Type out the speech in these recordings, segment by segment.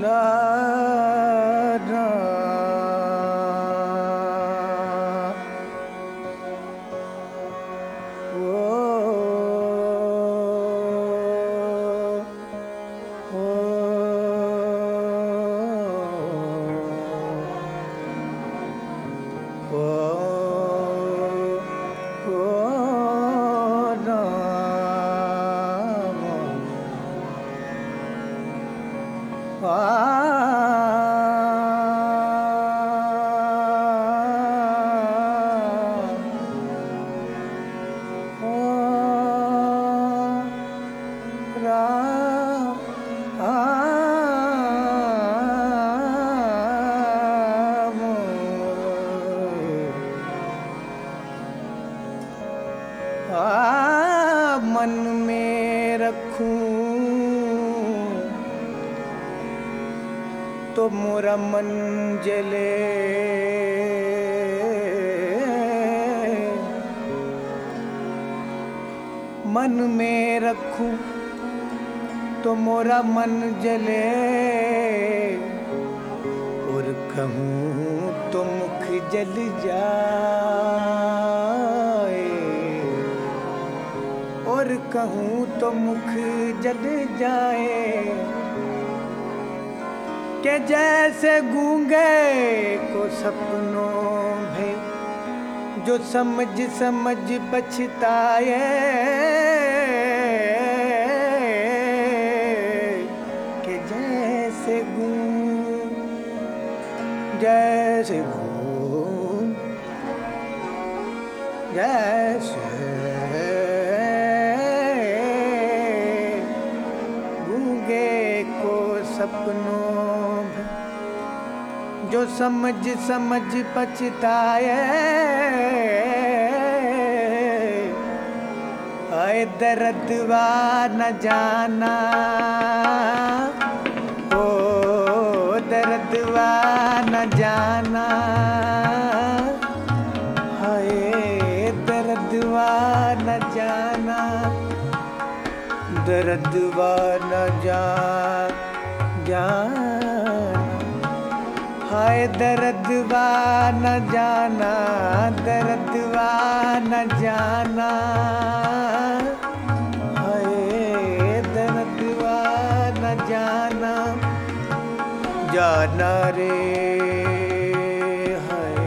राधा मन में रखूं तो मोरा मन जले, मन में रखूं तो मोरा मन जले, और कहूँ तो मुख जल जाए, और कहूँ तो मुख जल जाए। के जैसे गूंगे को सपनों में जो समझ समझ पछताए, के जैसे गूंग जैसे गूंग जैसे सपनों में जो समझ समझ पछताए, आए दर्दवा न जाना, ओ दर्दवा न जाना, हाय दर्दवा न जाना, दर्दवा न जाना, हाय दर्दवा न जाना, दर्दवा न जाना, हाय दर्दवा न जाना, जाना रे हाय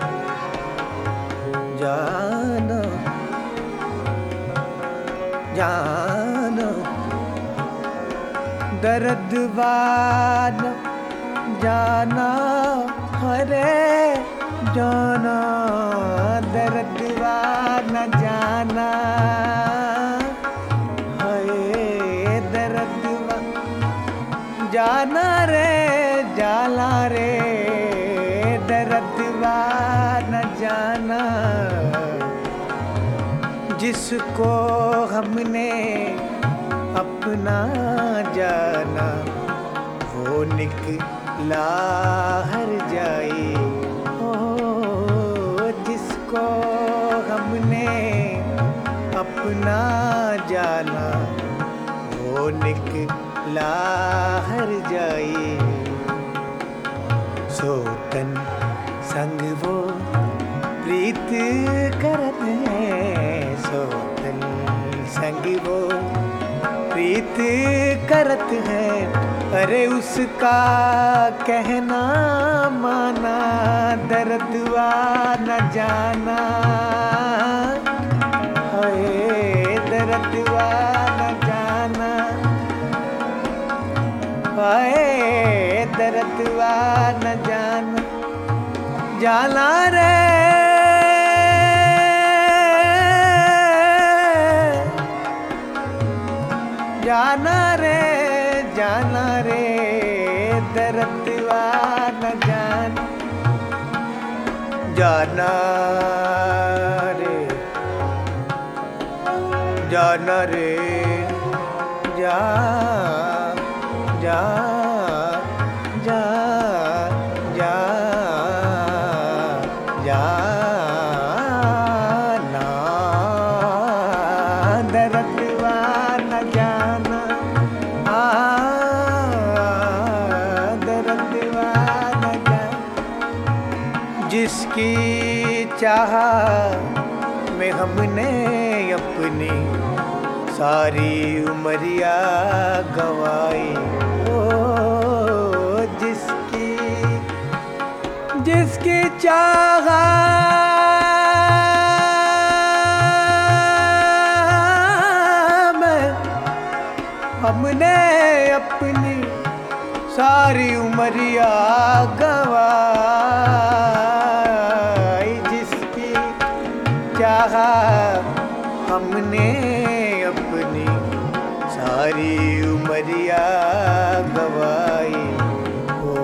जाना, जाना दर्दवा न जाना, हरे जाना दर्दवा न जाना, हाय दर्दवा जाना रे जाला रे, दर्दवा न जाना। जिसको हमने अपना जाना वो निकला हर जाए, ओ जिसको हमने अपना जाना वो निकला हर जाए। सोतन संग वो प्रीत करत है, सोतन संग वो प्रीत करत है, अरे उसका कहना माना, दर्दवा न जाना, हाय दर्दवा न जाना, हाय दर्दवा न जाना, जाना रे जाना रे जाना रे, दर्दवा न जाना, जाना रे जाना रे, जा जा जा जा जाना, दर्दवा न जाना, जिसकी चाह में हमने अपनी सारी उमरिया गवाई। ओ जिसकी चाह में हमने अपनी सारी उमरिया गवाई। जिसकी चाह हमने अपनी सारी उमरिया गवाई। ओ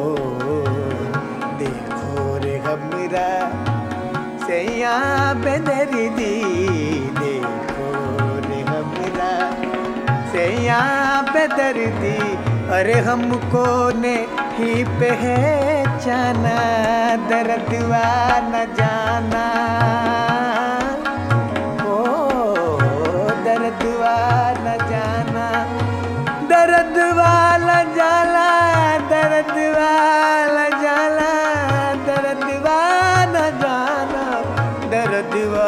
देखो रे हमरा सैया बेदर्दी, देखो रे हमरा सैया बेदर्दी। अरे हमको नहीं पहचाना, दर्दवा न जाना। ओ दर्दवा न जाना, दर्दवा न जाला, दर्दवा न जाला, दर्दवा न जाना, दर्दवा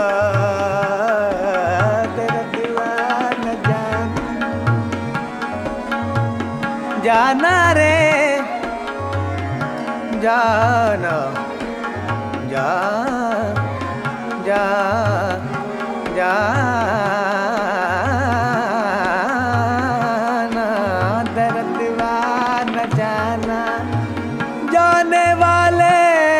जाना रे जाना, जाना, दर्दवा न जाना। जाने वाले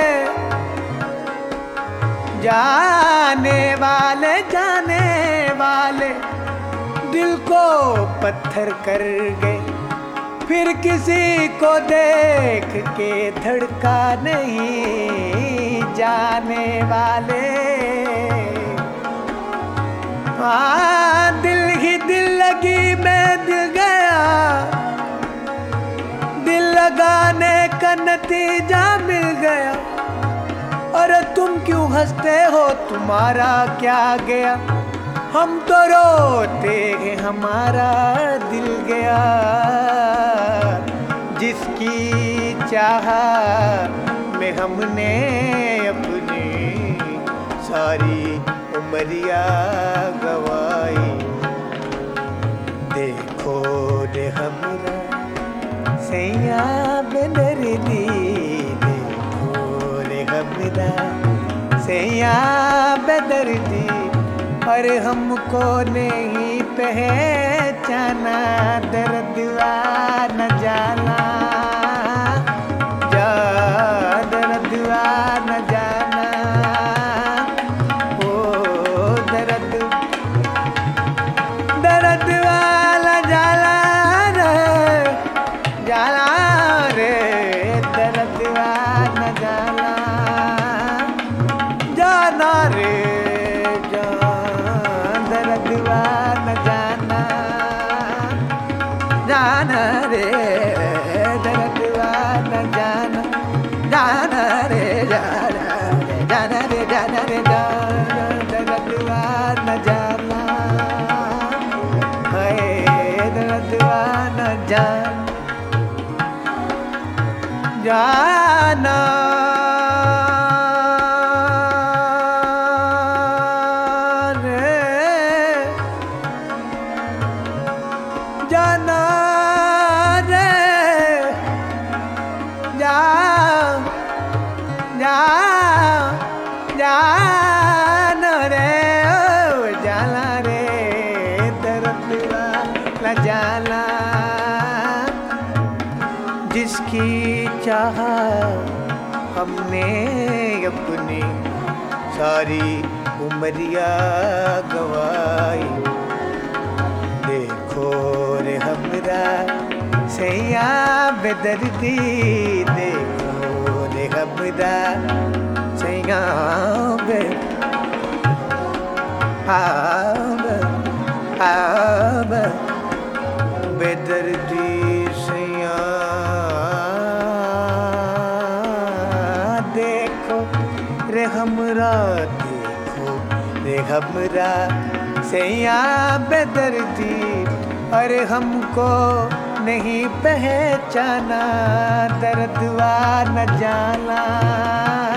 जाने वाले जाने वाले दिल को पत्थर कर गए, फिर किसी को देख के धड़का नहीं। जाने वाले दिल ही दिल लगी में दिल गया, दिल लगाने का नतीजा मिल गया। अरे तुम क्यों हंसते हो, तुम्हारा क्या गया? हम तो रोते हैं, हमारा दिल गया। जिसकी चाह में हमने अपनी सारी उमरिया गवाई। देखो रे हमरा सैया बेदर्दी, देखो रे हमरा सैया बेदर्दी। अरे हमको नहीं पहचाना, दर्दवा न जाना, दर्दवा न जाना। ओ दर्दवा न जाला जाला रे, दर्दवा न जाला जाना रे, दर्दवा न जाना, जाना रे दर्दवा न जाना, जाना रे जाना रे जाना रे जाना रे दर्दवा न जाना, है दर्दवा न जाना, जाना जाना रे जा जा जाना रे, ओ जाला रे दर्दवा न जाला। जिसकी चाह हमने अपनी सारी उमरिया गवाई। देखो रे हमरा सैया बेदर्दी, देखो रे हमरा सैया बेदर्दी सैया। देखो रे हमरा, देखो रे हमरा सैया बेदर्दी। अरे हमको नहीं पहचाना, दर्दवा न जाना।